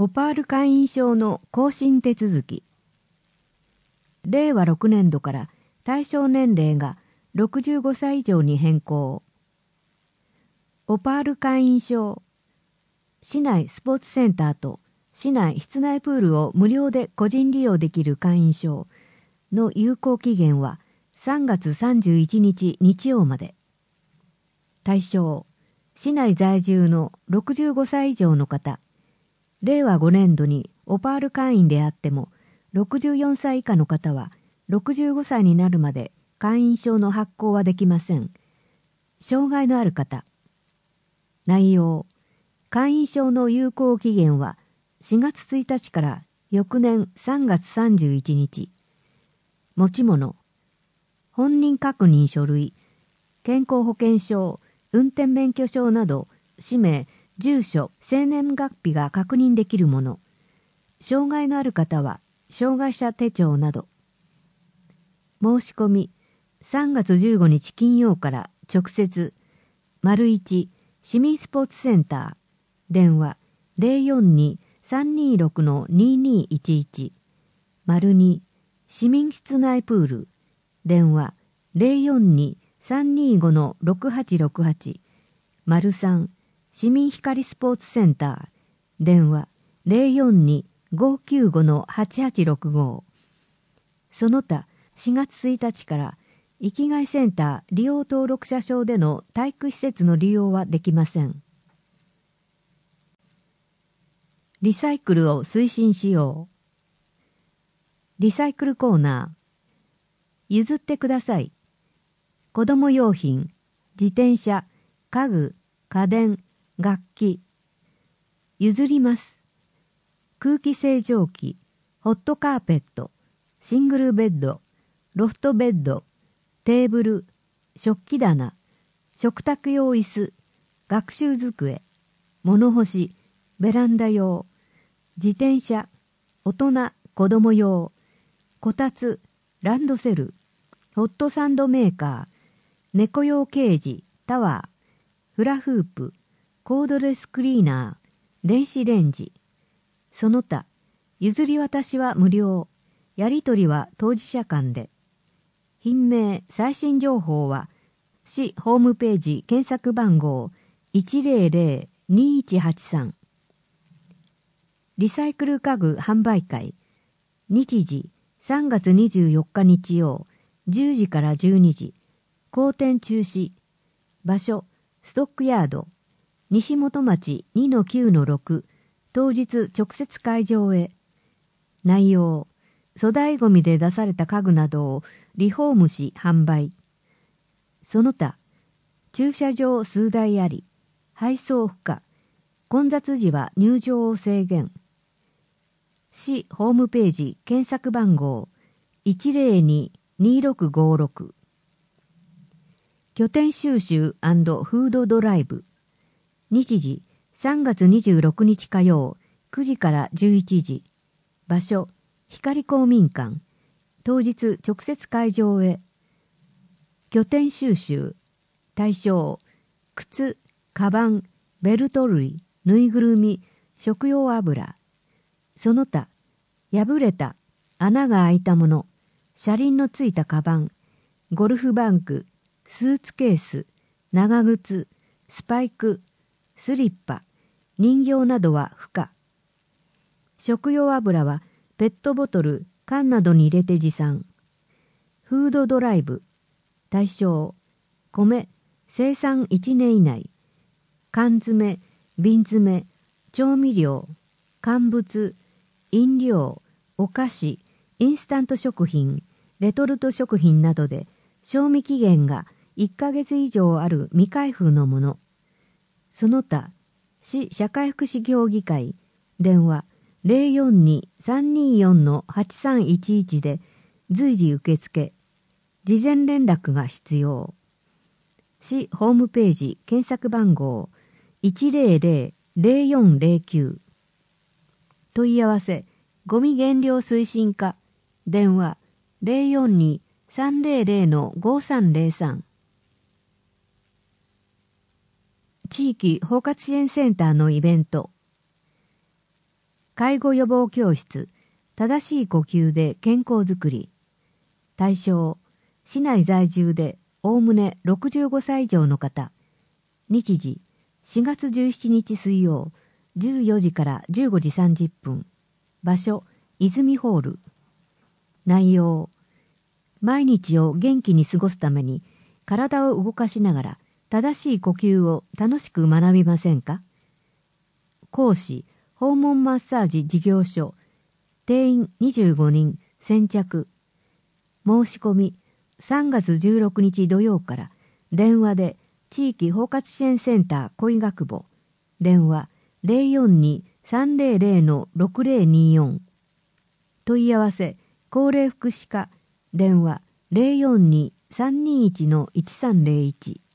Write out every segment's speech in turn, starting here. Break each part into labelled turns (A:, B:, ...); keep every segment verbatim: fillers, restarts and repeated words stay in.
A: オパール会員証の更新手続き。れいわろくねんどから対象年齢がろくじゅうごさい以上に変更。オパール会員証。市内スポーツセンターと市内室内プールを無料で個人利用できる会員証の有効期限はさんがつさんじゅういちにち日曜まで。対象、市内在住のろくじゅうごさい以上の方。れいわごねんどにオパール会員であっても、ろくじゅうよんさい以下の方はろくじゅうごさいになるまで会員証の発行はできません。障害のある方。内容、会員証の有効期限はしがつついたちから翌年さんがつさんじゅういちにち。持ち物、本人確認書類、健康保険証、運転免許証など、氏名、住所、生年月日が確認できるもの。障害のある方は、障害者手帳など。申し込み、さんがつじゅうごにち金曜から直接、丸いち市民スポーツセンター、電話 ゼロよんに さんにろく ににいちいち、丸に市民室内プール、電話 ゼロよんに さんにご ろくはちろくはち、丸さん市民光スポーツセンター、電話 ゼロよんに ごきゅうご はちはちろくご。その他しがつついたちから生きがいセンター利用登録者証での体育施設の利用はできません。リサイクルを推進しよう。リサイクルコーナー。譲ってください。子供用品、自転車、家具、家電、楽器。譲ります。空気清浄機、ホットカーペット、シングルベッド、ロフトベッド、テーブル、食器棚、食卓用椅子、学習机、物干し、ベランダ用、自転車、大人、子供用、こたつ、ランドセル、ホットサンドメーカー、猫用ケージ、タワー、フラフープ、コードレスクリーナー、電子レンジ。その他、譲り渡しは無料、やり取りは当事者間で。品名、最新情報は、市ホームページ検索番号 いちゼロゼロ にいちはちさん。リサイクル家具販売会。日時、さんがつにじゅうよっか日曜、じゅうじからじゅうにじ。公店中止。場所、ストックヤード。西本町 にのきゅうのろく。当日直接会場へ。内容、粗大ごみで出された家具などをリフォームし販売。その他、駐車場数台あり、配送不可。混雑時は入場を制限。市ホームページ検索番号 いちゼロに にろくごろく。拠点収集&フードドライブ。日時さんがつにじゅうろくにち火曜くじからじゅういちじ。場所光公民館。当日直接会場へ。拠点収集。対象靴、カバン、ベルト類、ぬいぐるみ、食用油。その他、破れた、穴が開いたもの、車輪のついたカバン、ゴルフバッグ、スーツケース、長靴、スパイク、スリッパ、人形などは不可。食用油はペットボトル、缶などに入れて持参。フードドライブ。対象、米、生産いちねん以内。缶詰、瓶詰、調味料、乾物、飲料、お菓子、インスタント食品、レトルト食品などで賞味期限がいっかげつ以上ある未開封のもの。その他、市社会福祉協議会、電話 ゼロよんに さんによん はちさんいちいち で随時受付。事前連絡が必要。市ホームページ検索番号 いちゼロゼロ ゼロよんゼロきゅう。問い合わせ、ゴミ減量推進課、電話 ゼロよんに さんゼロゼロ ごさんゼロさん。地域包括支援センターのイベント。 介護予防教室、正しい呼吸で健康づくり。対象、市内在住でおおむねろくじゅうごさい以上の方。日時、しがつじゅうしちにち水曜、じゅうよじからじゅうごじさんじゅっぷん。場所、泉ホール。内容、毎日を元気に過ごすために体を動かしながら正しい呼吸を楽しく学びませんか？講師、訪問マッサージ事業所。定員にじゅうごにん、先着。申し込み、さんがつじゅうろくにち土曜から電話で地域包括支援センター恋学部。電話 ゼロよんに さんゼロゼロ ろくゼロによん。問い合わせ、高齢福祉課。電話 ゼロよんに さんにいち いちさんゼロいち。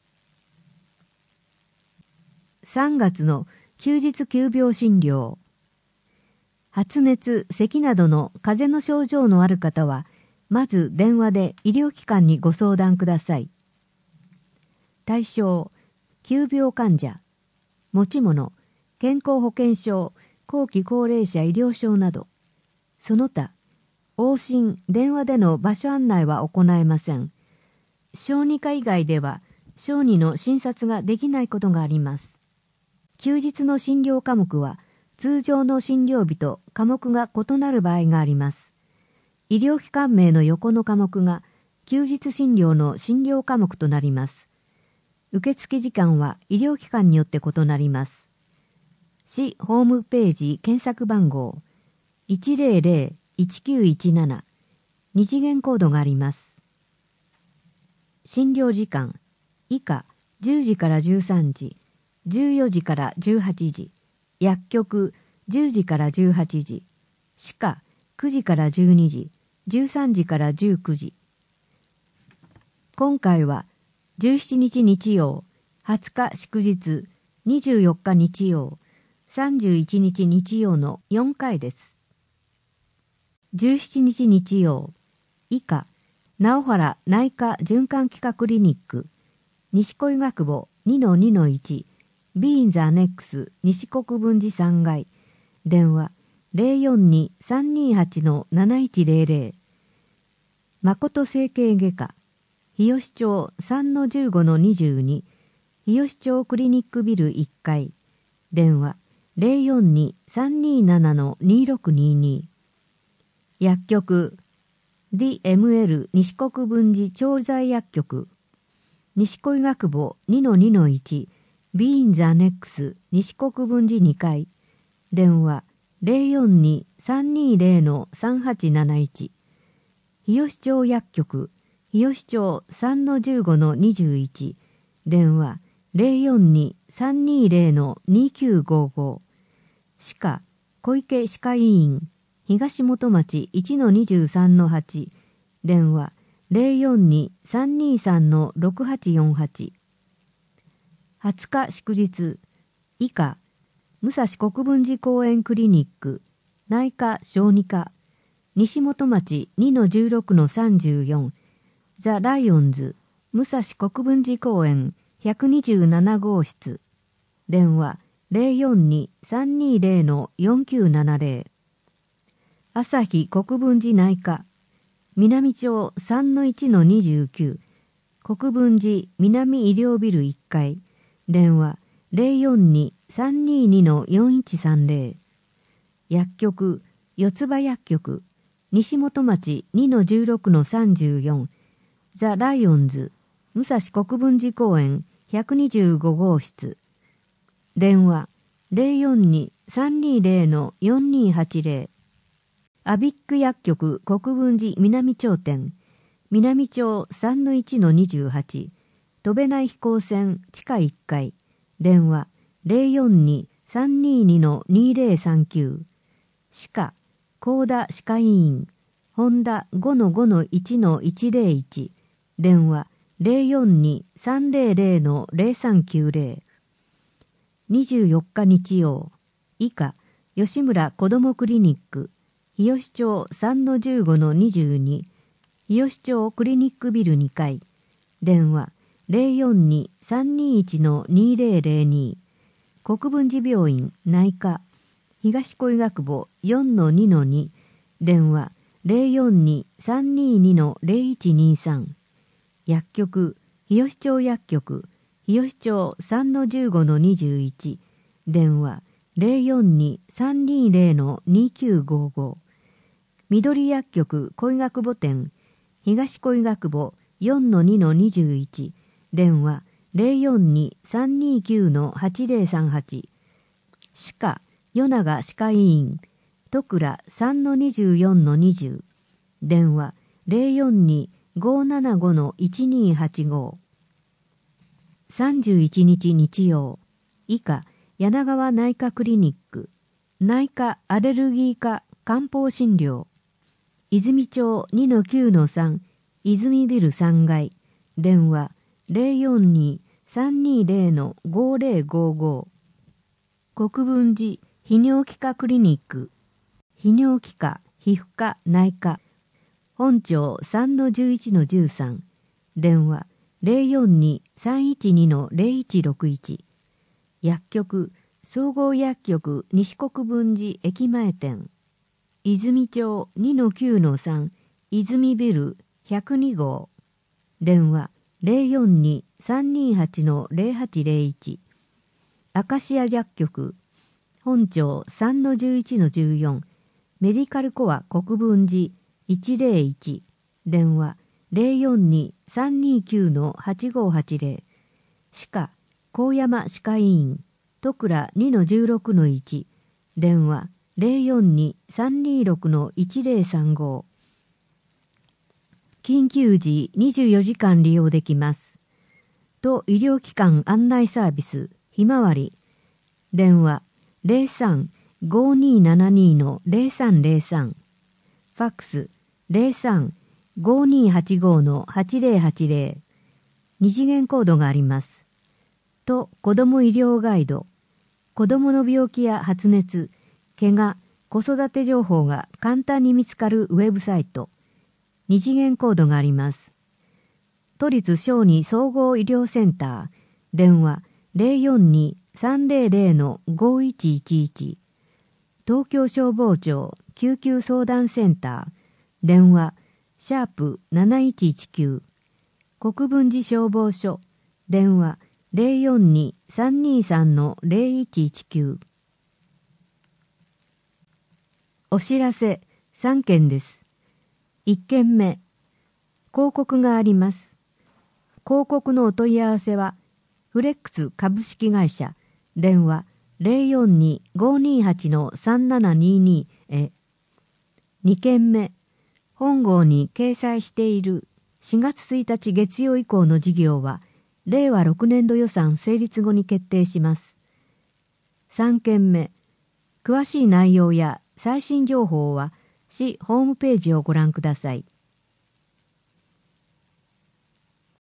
A: さんがつの休日急病診療。発熱、咳などの風邪の症状のある方は、まず電話で医療機関にご相談ください。対象、急病患者、持ち物、健康保険証、後期高齢者医療証など。その他、往診、電話での場所案内は行えません。小児科以外では、小児の診察ができないことがあります。休日の診療科目は、通常の診療日と科目が異なる場合があります。医療機関名の横の科目が休日診療の診療科目となります。受付時間は医療機関によって異なります。市ホームページ検索番号 いちゼロゼロ いちきゅういちなな、二次元コードがあります。診療時間、以下じゅうじからじゅうさんじ、じゅうよじからじゅうはちじ、薬局じゅうじからじゅうはちじ、歯科くじからじゅうにじ、じゅうさんじからじゅうくじ。今回はじゅうしちにち日曜、はつか祝日、にじゅうよっか日曜、さんじゅういちにち日曜のよんかいです。じゅうしちにち日曜、以下、直原内科循環器科クリニック、西小医学部 にのにのいち、ビーンズアネックス西国分寺さんがい、電話 ゼロよんに さんにはち なないちゼロゼロ。誠整形外科、日吉町 さんのじゅうごのにじゅうに、日吉町クリニックビルいっかい、電話 ゼロよんに さんになな にろくにに。薬局 ディーエムエル 西国分寺調剤薬局、西小医学部 にのにのいち、ビーンズアネックス西国分寺にかい、電話 ゼロよんに さんにゼロ さんはちなないち。日吉町薬局、日吉町 さんのじゅうごのにじゅういち、電話 ゼロよんに さんにゼロ にきゅうごご。歯科、小池歯科医院、東本町 いちのにじゅうさんのはち、電話 ゼロよんに さんにさんのろくはちよんはち。はつか祝日、以下、武蔵国分寺公園クリニック、内科小児科、西本町 にのじゅうろくのさんじゅうよん、ザ・ライオンズ、武蔵国分寺公園ひゃくにじゅうななごうしつ、電話 ゼロよんに さんにゼロのよんきゅうななゼロ。朝日国分寺内科、南町 さんのいちのにじゅうきゅう、国分寺南医療ビルいっかい、電話 ゼロよんに さんににのよんいちさんゼロ。薬局、四つ葉薬局、西本町 にのじゅうろくのさんじゅうよん、ザ・ライオンズ、武蔵国分寺公園ひゃくにじゅうごごうしつ、電話 ゼロよんに さんにゼロのよんにはちゼロ。アビック薬局国分寺南町店、南町 さんのいちのにじゅうはち、飛べない飛行船地下いっかい、電話 ゼロよんに さんににのにゼロさんきゅう。歯科、高田歯科医院、本田 ごのごのいちのいちゼロいち、電話 ゼロよんに さんゼロゼロのゼロさんきゅうゼロ。にじゅうよっか日曜、以下、吉村子どもクリニック、日吉町 さんのじゅうごのにじゅうに、日吉町クリニックビルにかい、電話 ゼロよんに さんにいちのにゼロゼロに。国分寺病院内科、 東小医学部 よんのにのに、電話 ゼロよんに さんにに ゼロいちにさん、薬局日吉町薬局日吉町 さんのじゅうごのにじゅういち、電話 ゼロよんに さんにゼロ にきゅうごご、緑薬局小医学部店東小医学部 よんのにのにじゅういち、電話 ゼロよんに さんにきゅうのはちゼロさんはち、歯科与永歯科医院戸倉 さんのにじゅうよんのにじゅう、電話 ゼロよんに ごーななごのいちにはちご、さんじゅういちにち日曜、以下柳川内科クリニック内科アレルギー科漢方診療泉町 にのきゅうのさん 泉ビルさんがい、電話 ゼロよんに さんにゼロのごゼロごご、国分寺泌尿器科クリニック泌尿器科皮膚科内科本町 さんのじゅういちのじゅうさん、電話 ゼロよんに さんいちにのゼロいちろくいち、薬局総合薬局西国分寺駅前店泉町 にのきゅうのさん 泉ビルひゃくにごう、電話 ゼロよんに さんにはちのゼロはちゼロいち、アカシア薬局本町 さんのじゅういちのじゅうよん、メディカルコア国分寺いちゼロいち、電話 ゼロよんに さんにきゅうのはちごはちゼロ、歯科高山歯科医院戸倉 にのじゅうろくのいち、電話 ゼロよんに さんにろくのいちゼロさんご、緊急時にじゅうよじかん利用できます。と医療機関案内サービスひまわり、電話 ゼロさん ごーにーななにのゼロさんゼロさん、ファックス ゼロさん ごーにーはちごのはちゼロはちゼロ、二次元コードがあります。と子ども医療ガイド、子どもの病気や発熱、怪我、子育て情報が簡単に見つかるウェブサイト、二次元コードがあります。都立小児総合医療センター、電話 ゼロよんに さんゼロゼロのごいちいちいち、東京消防庁救急相談センター、電話シャープなないちいちきゅう、国分寺消防署、電話ゼロよんに さんにさんのゼロいちいちきゅう。お知らせさんけんです。いっけんめ、広告があります。広告のお問い合わせは、フレックス株式会社、電話ゼロよんに ごーにーはちのさんななにーにへ。にけんめ、本号に掲載しているしがつついたち月曜以降の事業は、れいわろくねんど予算成立後に決定します。さんけんめ、詳しい内容や最新情報は市ホームページをご覧ください。